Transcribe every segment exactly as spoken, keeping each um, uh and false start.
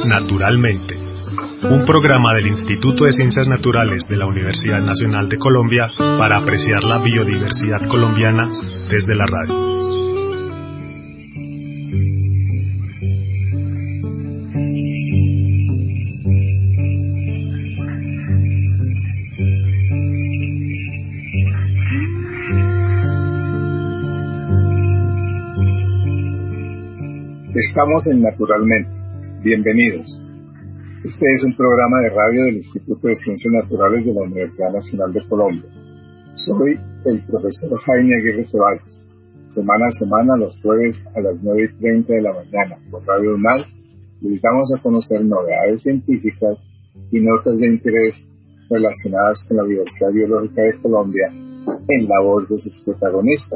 Naturalmente, un programa del Instituto de Ciencias Naturales de la Universidad Nacional de Colombia para apreciar la biodiversidad colombiana desde la radio. Estamos en Naturalmente. Bienvenidos. Este es un programa de radio del Instituto de Ciencias Naturales de la Universidad Nacional de Colombia. Soy el profesor Jaime Aguirre Ceballos. Semana a semana, los jueves a las nueve y treinta de la mañana, por Radio UNAL, les damos a conocer novedades científicas y notas de interés relacionadas con la diversidad biológica de Colombia en la voz de sus protagonistas.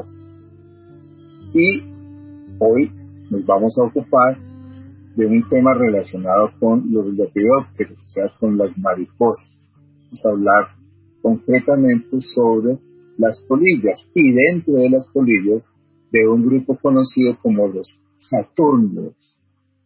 Y hoy nos vamos a ocupar de un tema relacionado con los lepidópteros, o sea, con las mariposas. Vamos a hablar concretamente sobre las polillas y dentro de las polillas de un grupo conocido como los saturnios.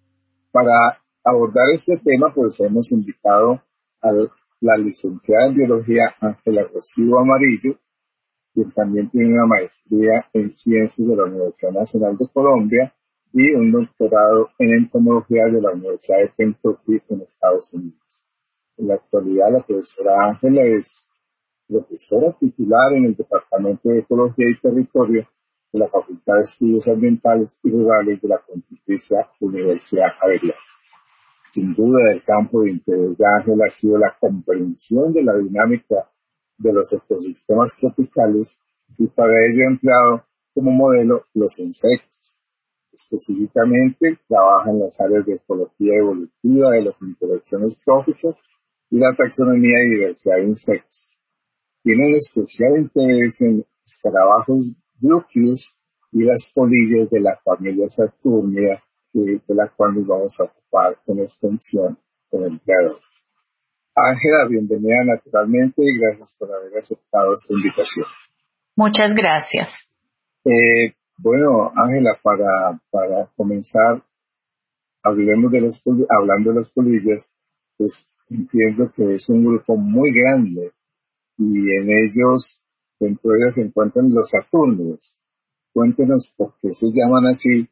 Para abordar este tema, pues hemos invitado a la licenciada en biología Ángela Rocío Amarillo, quien también tiene una maestría en ciencias de la Universidad Nacional de Colombia y un doctorado en entomología de la Universidad de Kentucky en Estados Unidos. En la actualidad, la profesora Ángela es profesora titular en el Departamento de Ecología y Territorio de la Facultad de Estudios Ambientales y Rurales de la Pontificia Universidad Javeriana. Sin duda, el campo de interés de Ángela ha sido la comprensión de la dinámica de los ecosistemas tropicales y para ello ha empleado como modelo los insectos. Específicamente, trabaja en las áreas de ecología evolutiva de las interacciones tróficas y la taxonomía y diversidad de insectos. Tiene un especial interés en escarabajos broochius y las polillas de la familia Saturnia, de la cual nos vamos a ocupar con extensión con el día de hoy. Ángela, bienvenida Naturalmente y gracias por haber aceptado esta invitación. Muchas gracias. Eh, Bueno, Ángela, para, para comenzar, hablemos de los, hablando de las polillas, pues entiendo que es un grupo muy grande y en ellos, dentro de ellas se encuentran los saturnios. Cuéntenos por qué se llaman así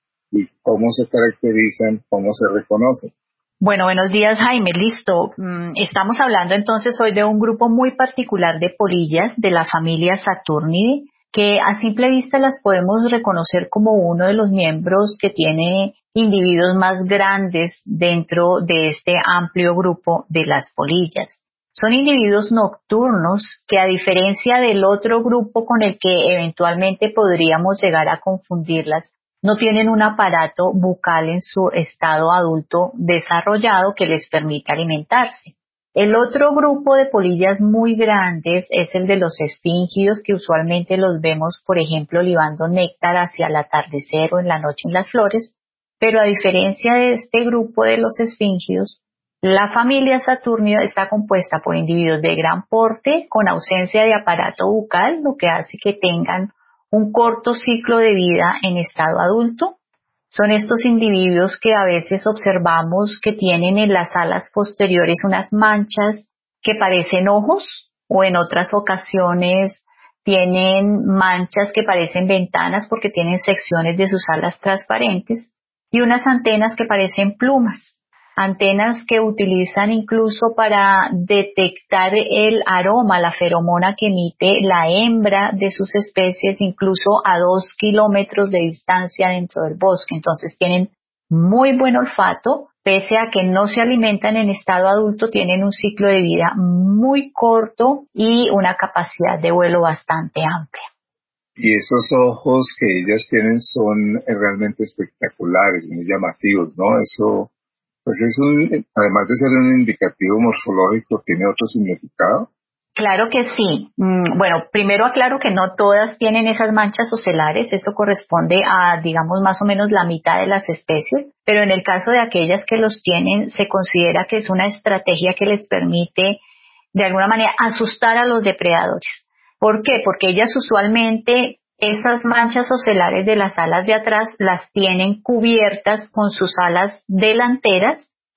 y cómo se caracterizan, cómo se reconocen. Bueno, buenos días, Jaime. Listo. Estamos hablando entonces hoy de un grupo muy particular de polillas de la familia Saturnidae, que a simple vista las podemos reconocer como uno de los miembros que tiene individuos más grandes dentro de este amplio grupo de las polillas. Son individuos nocturnos que, a diferencia del otro grupo con el que eventualmente podríamos llegar a confundirlas, no tienen un aparato bucal en su estado adulto desarrollado que les permita alimentarse. El otro grupo de polillas muy grandes es el de los esfíngidos, que usualmente los vemos, por ejemplo, libando néctar hacia el atardecer o en la noche en las flores, pero a diferencia de este grupo de los esfíngidos, la familia Saturnia está compuesta por individuos de gran porte con ausencia de aparato bucal, lo que hace que tengan un corto ciclo de vida en estado adulto. Son estos individuos que a veces observamos que tienen en las alas posteriores unas manchas que parecen ojos, o en otras ocasiones tienen manchas que parecen ventanas porque tienen secciones de sus alas transparentes y unas antenas que parecen plumas. Antenas que utilizan incluso para detectar el aroma, la feromona que emite la hembra de sus especies, incluso a dos kilómetros de distancia dentro del bosque. Entonces tienen muy buen olfato, pese a que no se alimentan en estado adulto, tienen un ciclo de vida muy corto y una capacidad de vuelo bastante amplia. Y esos ojos que ellas tienen son realmente espectaculares, muy llamativos, ¿no? Eso... Pues es un, además de ser un indicativo morfológico, ¿tiene otro significado? Claro que sí. Bueno, primero aclaro que no todas tienen esas manchas ocelares, eso corresponde a, digamos, más o menos la mitad de las especies, pero en el caso de aquellas que los tienen, se considera que es una estrategia que les permite, de alguna manera, asustar a los depredadores. ¿Por qué? Porque ellas usualmente, esas manchas ocelares de las alas de atrás las tienen cubiertas con sus alas delanteras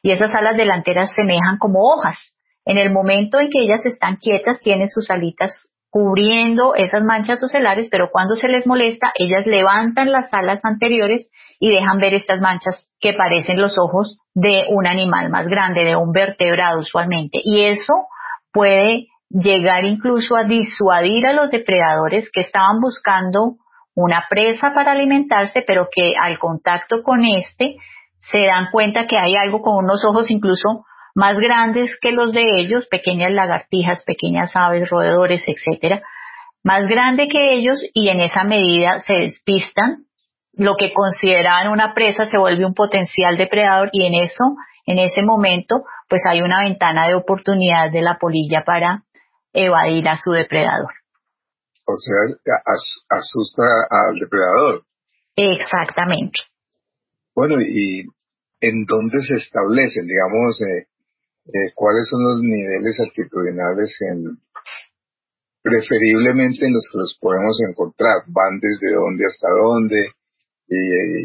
y esas alas delanteras semejan como hojas. En el momento en que ellas están quietas, tienen sus alitas cubriendo esas manchas ocelares, pero cuando se les molesta, ellas levantan las alas anteriores y dejan ver estas manchas que parecen los ojos de un animal más grande, de un vertebrado usualmente. Y eso puede llegar incluso a disuadir a los depredadores que estaban buscando una presa para alimentarse, pero que al contacto con este se dan cuenta que hay algo con unos ojos incluso más grandes que los de ellos, pequeñas lagartijas, pequeñas aves, roedores, etcétera, más grande que ellos, y en esa medida se despistan. Lo que consideraban una presa se vuelve un potencial depredador, y en eso, en ese momento, pues hay una ventana de oportunidad de la polilla para evadir a su depredador. O sea, as, asusta al depredador. Exactamente. Bueno, ¿y en dónde se establecen, digamos, eh, eh, cuáles son los niveles altitudinales en, preferiblemente en los que los podemos encontrar? ¿Van desde dónde hasta dónde? Y,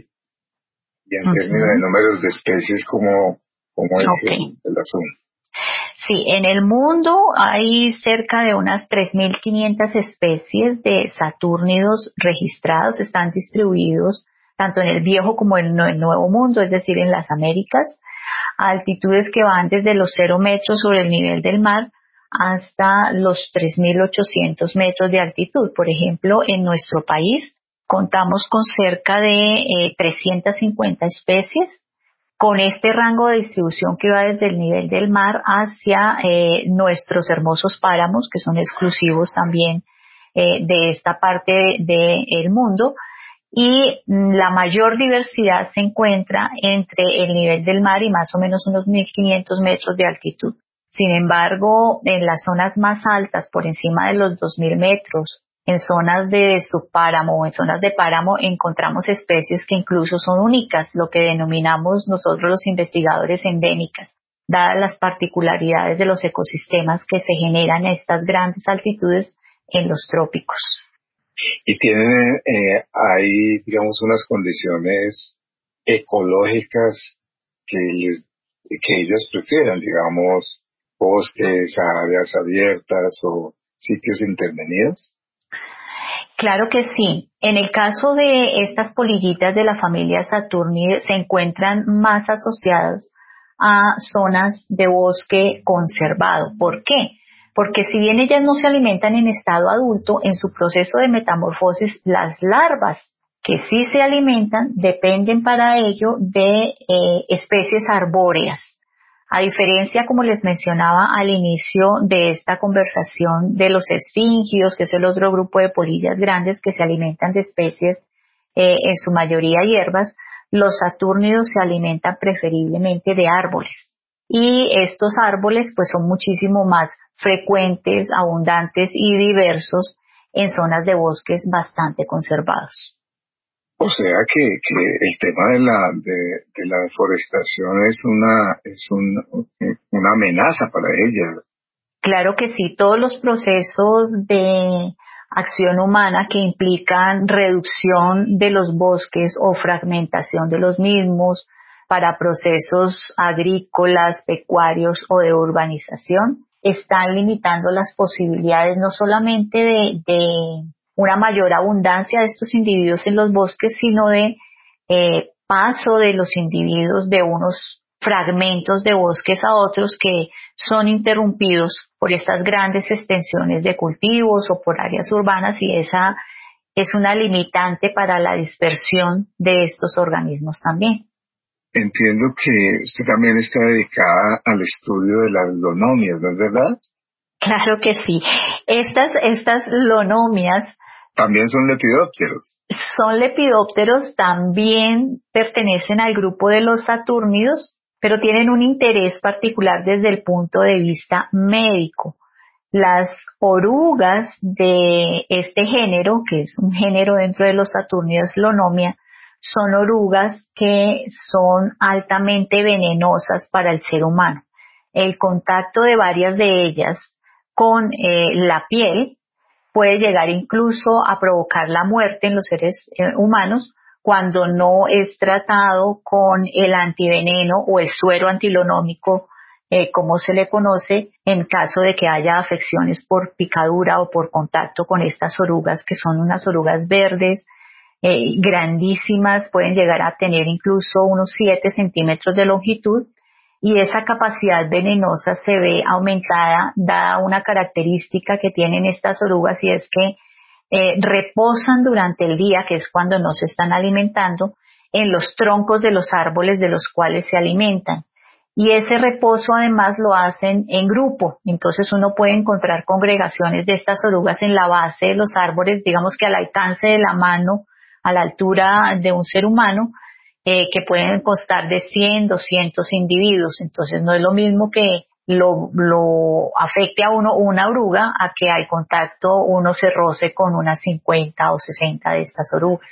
y en uh-huh. términos de números de especies, ¿cómo, cómo es okay. el, el asunto? Sí, en el mundo hay cerca de unas tres mil quinientas especies de satúrnidos registrados, están distribuidos tanto en el viejo como en el nuevo mundo, es decir, en las Américas, a altitudes que van desde los cero metros sobre el nivel del mar hasta los tres mil ochocientos metros de altitud. Por ejemplo, en nuestro país contamos con cerca de eh, trescientas cincuenta especies, con este rango de distribución que va desde el nivel del mar hacia eh, nuestros hermosos páramos, que son exclusivos también eh, de esta parte del de mundo, y la mayor diversidad se encuentra entre el nivel del mar y más o menos unos mil quinientos metros de altitud. Sin embargo, en las zonas más altas, por encima de los dos mil metros, en zonas de subpáramo o en zonas de páramo, encontramos especies que incluso son únicas, lo que denominamos nosotros los investigadores endémicas, dadas las particularidades de los ecosistemas que se generan a estas grandes altitudes en los trópicos. Y tienen, eh, hay, digamos, unas condiciones ecológicas que, les, que ellas prefieran, digamos, bosques, áreas abiertas o sitios intervenidos. Claro que sí. En el caso de estas polillitas de la familia Saturnidae se encuentran más asociadas a zonas de bosque conservado. ¿Por qué? Porque si bien ellas no se alimentan en estado adulto, en su proceso de metamorfosis, las larvas que sí se alimentan dependen para ello de eh, especies arbóreas. A diferencia, como les mencionaba al inicio de esta conversación, de los esfingios, que es el otro grupo de polillas grandes que se alimentan de especies, eh, en su mayoría hierbas, los satúrnidos se alimentan preferiblemente de árboles. Y estos árboles pues son muchísimo más frecuentes, abundantes y diversos en zonas de bosques bastante conservados. O sea que, que el tema de la de, de la deforestación es una es un, una amenaza para ellas. Claro que sí, todos los procesos de acción humana que implican reducción de los bosques o fragmentación de los mismos para procesos agrícolas, pecuarios o de urbanización, están limitando las posibilidades no solamente de, de una mayor abundancia de estos individuos en los bosques, sino de eh, paso de los individuos de unos fragmentos de bosques a otros que son interrumpidos por estas grandes extensiones de cultivos o por áreas urbanas, y esa es una limitante para la dispersión de estos organismos también. Entiendo que usted también está dedicada al estudio de las lonomias, ¿no es verdad? Claro que sí. Estas, estas lonomias también son lepidópteros. Son lepidópteros, también pertenecen al grupo de los satúrnidos, pero tienen un interés particular desde el punto de vista médico. Las orugas de este género, que es un género dentro de los satúrnidos, Lonomia, son orugas que son altamente venenosas para el ser humano. El contacto de varias de ellas con eh, la piel puede llegar incluso a provocar la muerte en los seres eh, humanos, cuando no es tratado con el antiveneno o el suero antilonómico, eh, como se le conoce, en caso de que haya afecciones por picadura o por contacto con estas orugas, que son unas orugas verdes, eh, grandísimas, pueden llegar a tener incluso unos siete centímetros de longitud, y esa capacidad venenosa se ve aumentada dada una característica que tienen estas orugas, y es que eh, reposan durante el día, que es cuando no se están alimentando, en los troncos de los árboles de los cuales se alimentan. Y ese reposo además lo hacen en grupo, entonces uno puede encontrar congregaciones de estas orugas en la base de los árboles, digamos que al alcance de la mano, a la altura de un ser humano, eh, que pueden constar de cien, doscientos individuos. Entonces no es lo mismo que lo, lo afecte a uno una oruga a que al contacto uno se roce con unas cincuenta o sesenta de estas orugas.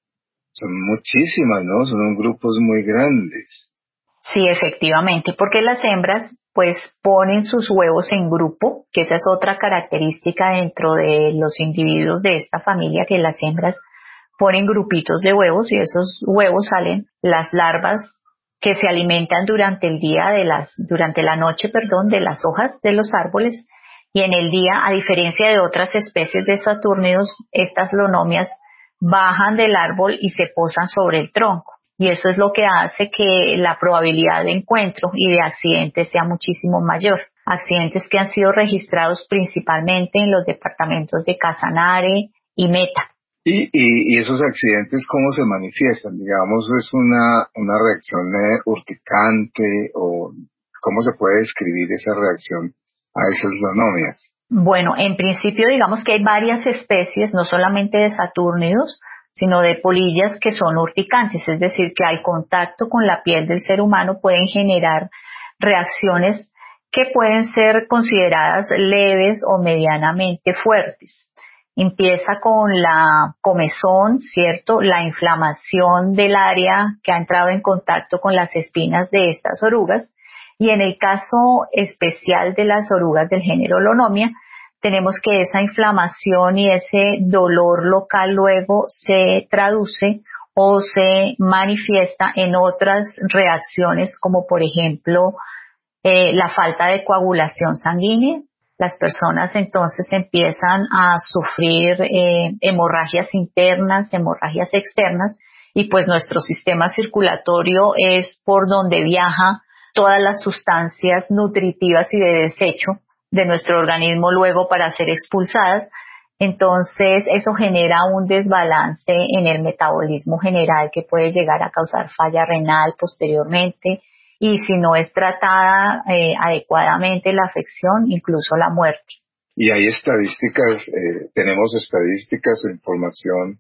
Son muchísimas, ¿no? Son grupos muy grandes. Sí, efectivamente, porque las hembras pues ponen sus huevos en grupo, que esa es otra característica dentro de los individuos de esta familia, que las hembras ponen grupitos de huevos y esos huevos salen las larvas que se alimentan durante el día de las, durante la noche, perdón, de las hojas de los árboles, y en el día, a diferencia de otras especies de satúrnidos, estas lonomias bajan del árbol y se posan sobre el tronco. Y eso es lo que hace que la probabilidad de encuentro y de accidentes sea muchísimo mayor. Accidentes que han sido registrados principalmente en los departamentos de Casanare y Meta. ¿Y, y, y esos accidentes cómo se manifiestan? Digamos, ¿es una, una reacción eh, urticante o cómo se puede describir esa reacción a esas lonomias? Bueno, en principio digamos que hay varias especies, no solamente de satúrnidos, sino de polillas que son urticantes, es decir, que al contacto con la piel del ser humano pueden generar reacciones que pueden ser consideradas leves o medianamente fuertes. Empieza con la comezón, ¿cierto? La inflamación del área que ha entrado en contacto con las espinas de estas orugas, y en el caso especial de las orugas del género Lonomia, tenemos que esa inflamación y ese dolor local luego se traduce o se manifiesta en otras reacciones, como por ejemplo eh, la falta de coagulación sanguínea. Las personas entonces empiezan a sufrir eh, hemorragias internas, hemorragias externas, y pues nuestro sistema circulatorio es por donde viaja todas las sustancias nutritivas y de desecho de nuestro organismo luego para ser expulsadas. Entonces eso genera un desbalance en el metabolismo general que puede llegar a causar falla renal posteriormente, y si no es tratada eh, adecuadamente la afección, incluso la muerte. Y hay estadísticas, eh, tenemos estadísticas o información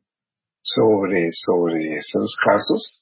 sobre, sobre esos casos.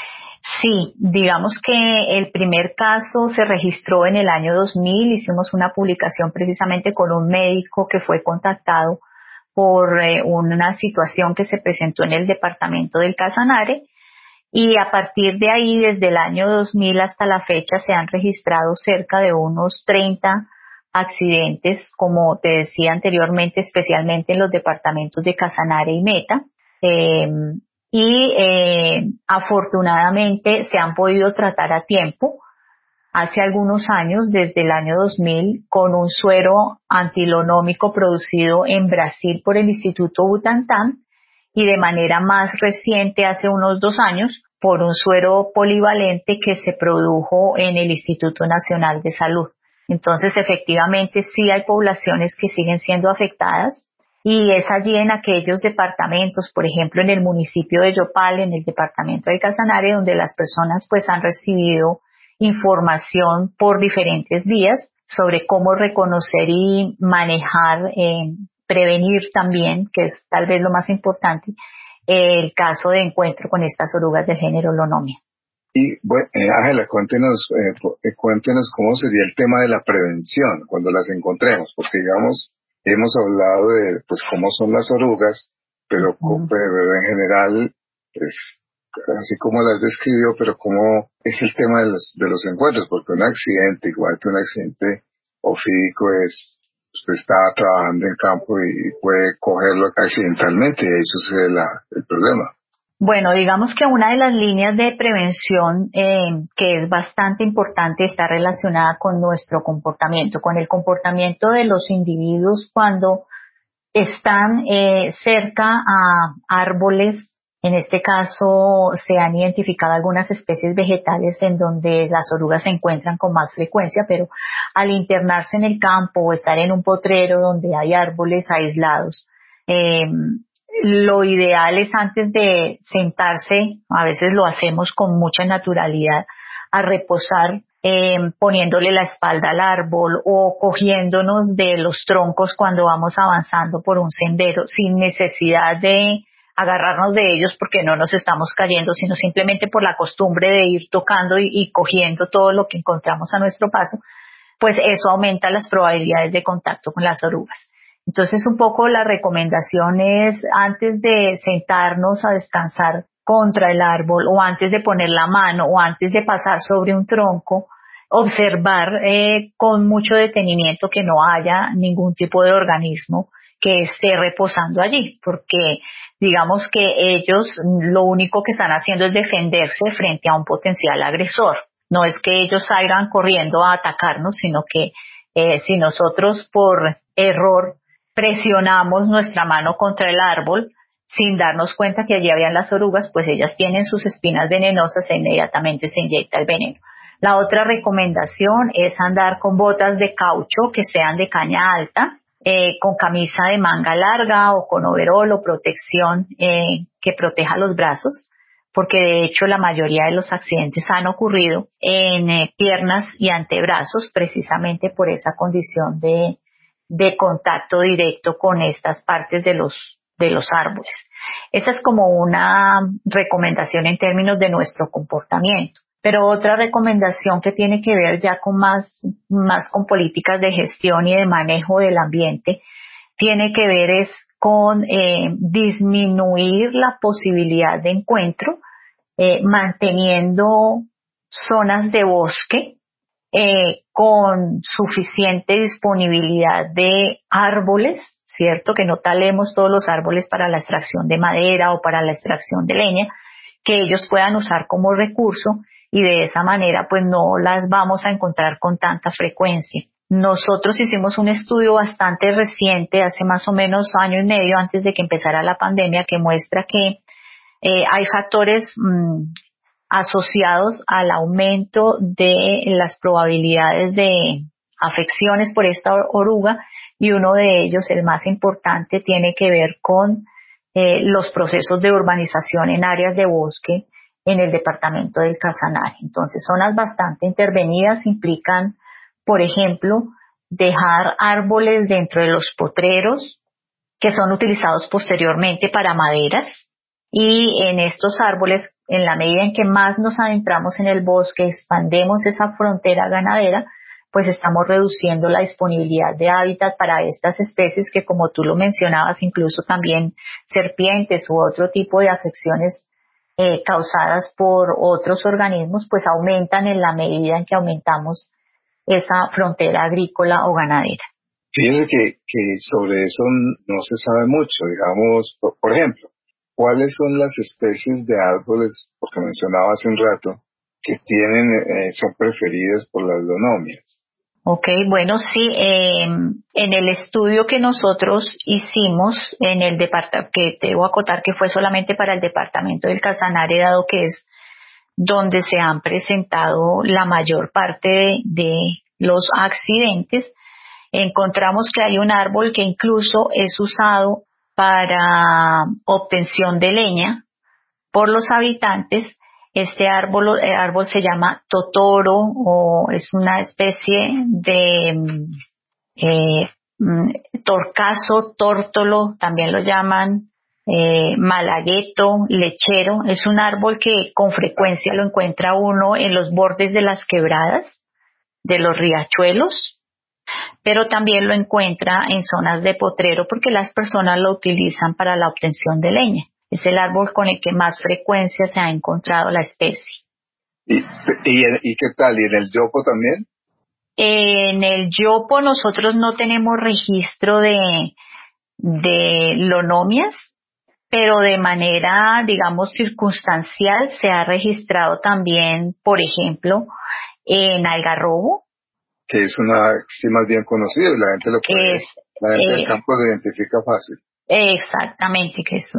Sí, digamos que el primer caso se registró en el año dos mil, hicimos una publicación precisamente con un médico que fue contactado por eh, una situación que se presentó en el departamento del Casanare, y a partir de ahí, desde el año dos mil hasta la fecha, se han registrado cerca de unos treinta accidentes, como te decía anteriormente, especialmente en los departamentos de Casanare y Meta. Eh, y eh, afortunadamente se han podido tratar a tiempo. Hace algunos años, desde el año dos mil, con un suero antilonómico producido en Brasil por el Instituto Butantan, y de manera más reciente, hace unos dos años, por un suero polivalente que se produjo en el Instituto Nacional de Salud. Entonces, efectivamente, sí hay poblaciones que siguen siendo afectadas, y es allí en aquellos departamentos, por ejemplo en el municipio de Yopal, en el departamento de Casanare, donde las personas pues han recibido información por diferentes vías sobre cómo reconocer y manejar, eh, prevenir también, que es tal vez lo más importante, eh, el caso de encuentro con estas orugas del género Lonomia. Y bueno, eh, Ángela, cuéntenos, eh, cuéntenos cómo sería el tema de la prevención cuando las encontremos, porque digamos, hemos hablado de pues cómo son las orugas, pero, uh-huh. pero en general, pues así como las describió, pero cómo es el tema de los, de los encuentros, porque un accidente, igual que un accidente ofídico, es usted está trabajando en campo y puede cogerlo accidentalmente, y ahí sucede la, el problema. Bueno, digamos que una de las líneas de prevención eh, que es bastante importante está relacionada con nuestro comportamiento, con el comportamiento de los individuos cuando están eh, cerca a árboles. En este caso se han identificado algunas especies vegetales en donde las orugas se encuentran con más frecuencia, pero al internarse en el campo o estar en un potrero donde hay árboles aislados, eh, lo ideal es antes de sentarse, a veces lo hacemos con mucha naturalidad, a reposar eh, poniéndole la espalda al árbol o cogiéndonos de los troncos cuando vamos avanzando por un sendero sin necesidad de agarrarnos de ellos porque no nos estamos cayendo, sino simplemente por la costumbre de ir tocando y, y cogiendo todo lo que encontramos a nuestro paso, pues eso aumenta las probabilidades de contacto con las orugas. Entonces, un poco la recomendación es, antes de sentarnos a descansar contra el árbol o antes de poner la mano o antes de pasar sobre un tronco, observar eh, con mucho detenimiento que no haya ningún tipo de organismo que esté reposando allí, porque digamos que ellos lo único que están haciendo es defenderse frente a un potencial agresor. No es que ellos salgan corriendo a atacarnos, sino que eh, si nosotros por error presionamos nuestra mano contra el árbol sin darnos cuenta que allí habían las orugas, pues ellas tienen sus espinas venenosas e inmediatamente se inyecta el veneno. La otra recomendación es andar con botas de caucho que sean de caña alta, eh, con camisa de manga larga o con overol o protección eh, que proteja los brazos, porque de hecho la mayoría de los accidentes han ocurrido en eh, piernas y antebrazos precisamente por esa condición de de contacto directo con estas partes de los de los árboles. Esa es como una recomendación en términos de nuestro comportamiento. Pero otra recomendación que tiene que ver ya con más, más con políticas de gestión y de manejo del ambiente, tiene que ver es con eh, disminuir la posibilidad de encuentro, eh, manteniendo zonas de bosque Eh, con suficiente disponibilidad de árboles, ¿cierto? Que no talemos todos los árboles para la extracción de madera o para la extracción de leña, que ellos puedan usar como recurso y de esa manera pues no las vamos a encontrar con tanta frecuencia. Nosotros hicimos un estudio bastante reciente, hace más o menos año y medio antes de que empezara la pandemia, que muestra que eh, hay factores mmm, asociados al aumento de las probabilidades de afecciones por esta oruga, y uno de ellos, el más importante, tiene que ver con eh, los procesos de urbanización en áreas de bosque en el departamento del Casanare. Entonces, zonas bastante intervenidas implican, por ejemplo, dejar árboles dentro de los potreros que son utilizados posteriormente para maderas. Y en estos árboles, en la medida en que más nos adentramos en el bosque, expandemos esa frontera ganadera, pues estamos reduciendo la disponibilidad de hábitat para estas especies que, como tú lo mencionabas, incluso también serpientes u otro tipo de afecciones eh, causadas por otros organismos, pues aumentan en la medida en que aumentamos esa frontera agrícola o ganadera. Fíjense que, que sobre eso no se sabe mucho, digamos, por, por ejemplo, ¿cuáles son las especies de árboles, porque mencionaba hace un rato, que tienen, eh, son preferidas por las lonomias? Ok, bueno, sí, eh, en el estudio que nosotros hicimos en el departamento, que debo acotar que fue solamente para el departamento del Casanare, dado que es donde se han presentado la mayor parte de, de los accidentes, encontramos que hay un árbol que incluso es usado para obtención de leña por los habitantes. Este árbol, el árbol se llama totoro, o es una especie de eh, torcazo, tórtolo, también lo llaman eh, malagueto, lechero. Es un árbol que con frecuencia lo encuentra uno en los bordes de las quebradas, de los riachuelos, pero también lo encuentra en zonas de potrero porque las personas lo utilizan para la obtención de leña. Es el árbol con el que más frecuencia se ha encontrado la especie. ¿Y, y, y qué tal? ¿Y en el yopo también? En el yopo nosotros no tenemos registro de, de lonomias, pero de manera, digamos, circunstancial se ha registrado también, por ejemplo, en algarrobo, que es una, sí, más bien conocida, y la gente lo puede, es, la gente eh, del campo lo identifica fácil. exactamente, que eso.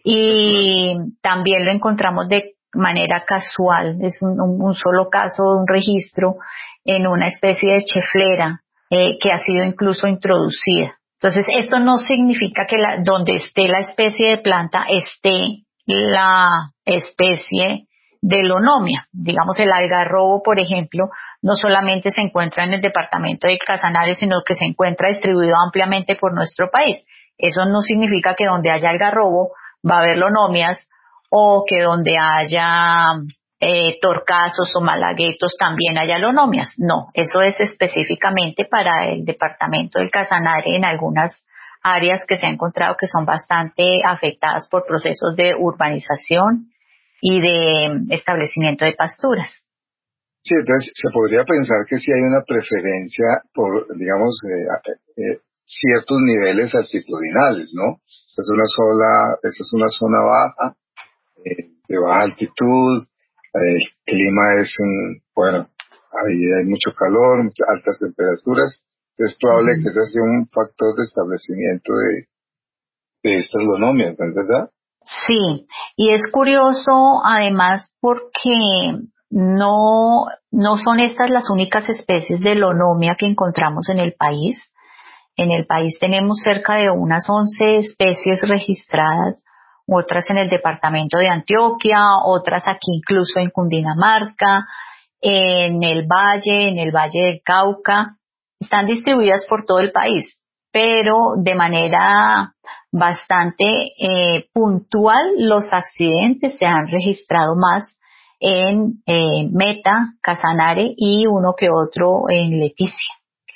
Y también lo encontramos de manera casual, es un, un, un solo caso, un registro en una especie de cheflera eh, que ha sido incluso introducida. Entonces, esto no significa que la, donde esté la especie de planta esté la especie de lonomia. Digamos, el algarrobo, por ejemplo, no solamente se encuentra en el departamento de Casanare, sino que se encuentra distribuido ampliamente por nuestro país. Eso no significa que donde haya algarrobo va a haber lonomias, o que donde haya eh, torcazos o malaguetos también haya lonomias. No, eso es específicamente para el departamento del Casanare en algunas áreas que se ha encontrado que son bastante afectadas por procesos de urbanización y de establecimiento de pasturas. Sí, entonces se podría pensar que sí hay una preferencia por, digamos, eh, eh, ciertos niveles altitudinales, ¿no? Esa es una sola, esa es una zona baja, eh, de baja altitud, eh, el clima es, un, bueno, ahí hay mucho calor, muchas altas temperaturas, es probable Uh-huh. que ese sea un factor de establecimiento de, de estas lonomias, ¿no es verdad? Sí, y es curioso además porque no, no son estas las únicas especies de lonomia que encontramos en el país. En el país tenemos cerca de unas once especies registradas, otras en el departamento de Antioquia, otras aquí incluso en Cundinamarca, en el Valle, en el Valle del Cauca. Están distribuidas por todo el país, pero de manera bastante eh, puntual los accidentes se han registrado más en eh, Meta, Casanare y uno que otro en Leticia.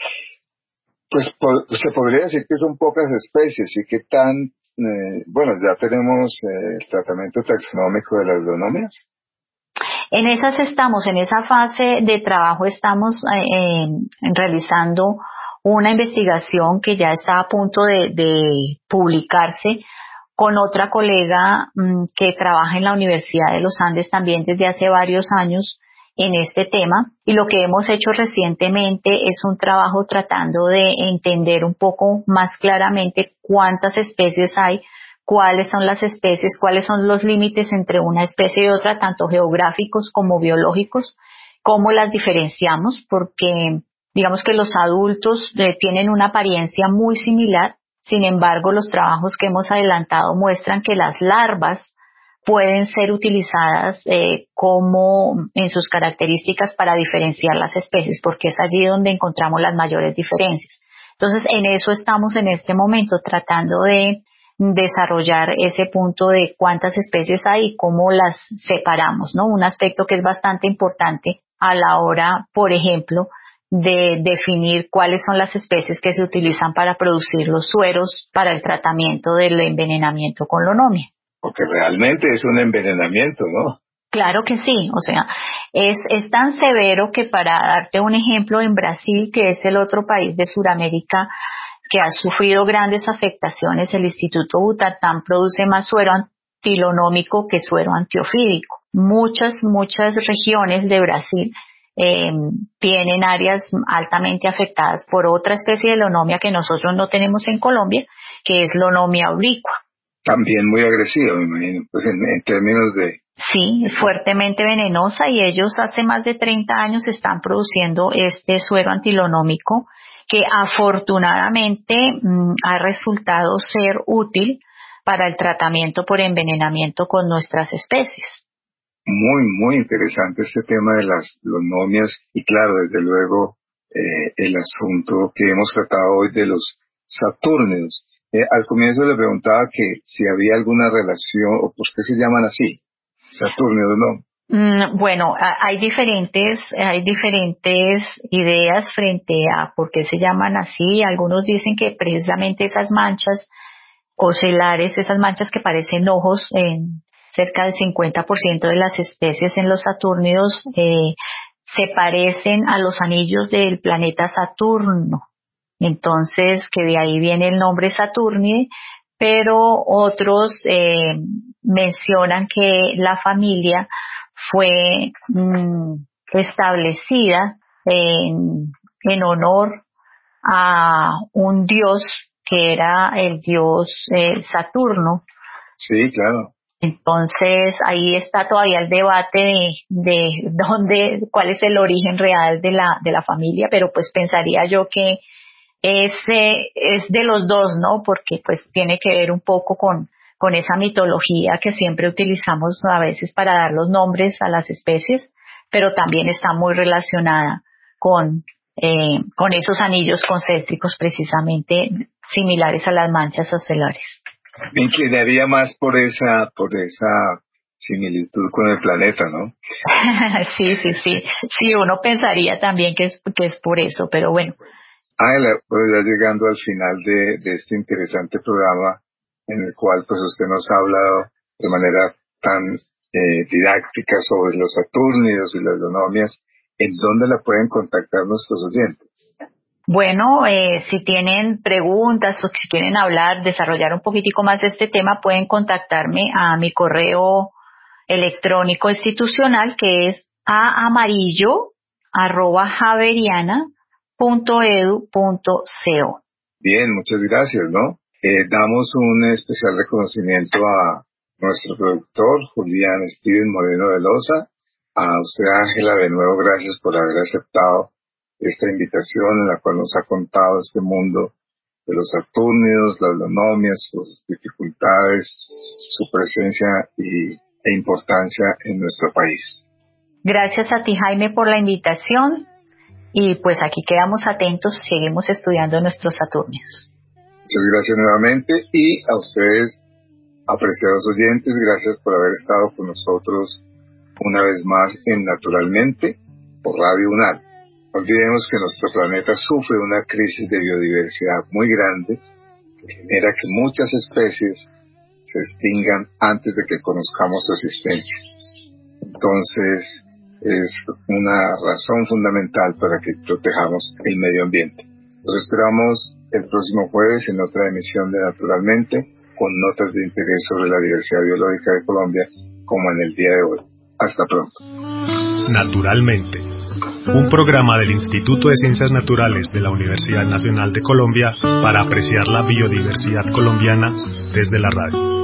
Pues po- se podría decir que son pocas especies y que tan, eh, bueno, ya tenemos eh, el tratamiento taxonómico de las lonomias. En esas estamos, en esa fase de trabajo estamos eh, realizando una investigación que ya está a punto de, de publicarse con otra colega mmm, que trabaja en la Universidad de los Andes también desde hace varios años en este tema, y lo que hemos hecho recientemente es un trabajo tratando de entender un poco más claramente cuántas especies hay, cuáles son las especies, cuáles son los límites entre una especie y otra, tanto geográficos como biológicos, cómo las diferenciamos, porque digamos que los adultos eh, tienen una apariencia muy similar. Sin embargo, los trabajos que hemos adelantado muestran que las larvas pueden ser utilizadas eh, como en sus características para diferenciar las especies, porque es allí donde encontramos las mayores diferencias. Entonces, en eso estamos en este momento, tratando de desarrollar ese punto de cuántas especies hay y cómo las separamos, ¿no? Un aspecto que es bastante importante a la hora, por ejemplo, de definir cuáles son las especies que se utilizan para producir los sueros para el tratamiento del envenenamiento con lonomia. Porque realmente es un envenenamiento, ¿no? Claro que sí, o sea, es, es tan severo que, para darte un ejemplo, en Brasil, que es el otro país de Sudamérica que ha sufrido grandes afectaciones, el Instituto Butantan produce más suero antilonómico que suero antiofídico. Muchas, muchas regiones de Brasil eh, tienen áreas altamente afectadas por otra especie de lonomia que nosotros no tenemos en Colombia, que es lonomia oblicua. También muy agresiva, me imagino, pues en, en términos de... Sí, es fuertemente venenosa, y ellos hace más de treinta años están produciendo este suero antilonómico que afortunadamente mmm, ha resultado ser útil para el tratamiento por envenenamiento con nuestras especies. Muy, muy interesante este tema de las lonomias y claro, desde luego, eh, el asunto que hemos tratado hoy de los satúrnidos. Eh, al comienzo le preguntaba que si había alguna relación o por qué se llaman así, satúrnidos, ¿no? Mm, bueno, hay diferentes, hay diferentes ideas frente a por qué se llaman así. Algunos dicen que precisamente esas manchas ocelares, esas manchas que parecen ojos en cerca del cincuenta por ciento de las especies en los satúrnidos, eh, se parecen a los anillos del planeta Saturno. Entonces, que de ahí viene el nombre Saturnide, pero otros eh, mencionan que la familia fue mm, establecida en, en honor a un dios que era el dios eh, Saturno. Sí, claro. Entonces ahí está todavía el debate de, de dónde, cuál es el origen real de la de la familia, pero pues pensaría yo que es eh, es de los dos, ¿no? Porque pues tiene que ver un poco con con esa mitología que siempre utilizamos a veces para dar los nombres a las especies, pero también está muy relacionada con eh, con esos anillos concéntricos precisamente similares a las manchas estelares. Me inclinaría más por esa, por esa similitud con el planeta, ¿no? sí, sí, sí. Sí, uno pensaría también que es, que es por eso, pero bueno. Ángela, pues ya llegando al final de, de este interesante programa, en el cual pues usted nos ha hablado de manera tan eh, didáctica sobre los satúrnidos y las lonomias, ¿en dónde la pueden contactar nuestros oyentes? Bueno, eh, si tienen preguntas o si quieren hablar, desarrollar un poquitico más este tema, pueden contactarme a mi correo electrónico institucional, que es aamarillo arroba javeriana punto edu punto co. Bien, muchas gracias, ¿no? Eh, damos un especial reconocimiento a nuestro productor, Julián Steven Moreno de Loza. A usted, Ángela, de nuevo, gracias por haber aceptado esta invitación en la cual nos ha contado este mundo de los satúrnidos, las lonomias, sus dificultades, su presencia y, e importancia en nuestro país. Gracias a ti, Jaime, por la invitación y pues aquí quedamos atentos, seguimos estudiando nuestros satúrnidos. Muchas gracias nuevamente y a ustedes, apreciados oyentes, gracias por haber estado con nosotros una vez más en Naturalmente por Radio UNAL. No olvidemos que nuestro planeta sufre una crisis de biodiversidad muy grande que genera que muchas especies se extingan antes de que conozcamos su existencia. Entonces, es una razón fundamental para que protejamos el medio ambiente. Los esperamos el próximo jueves en otra emisión de Naturalmente, con notas de interés sobre la diversidad biológica de Colombia, como en el día de hoy. Hasta pronto. Naturalmente, un programa del Instituto de Ciencias Naturales de la Universidad Nacional de Colombia para apreciar la biodiversidad colombiana desde la radio.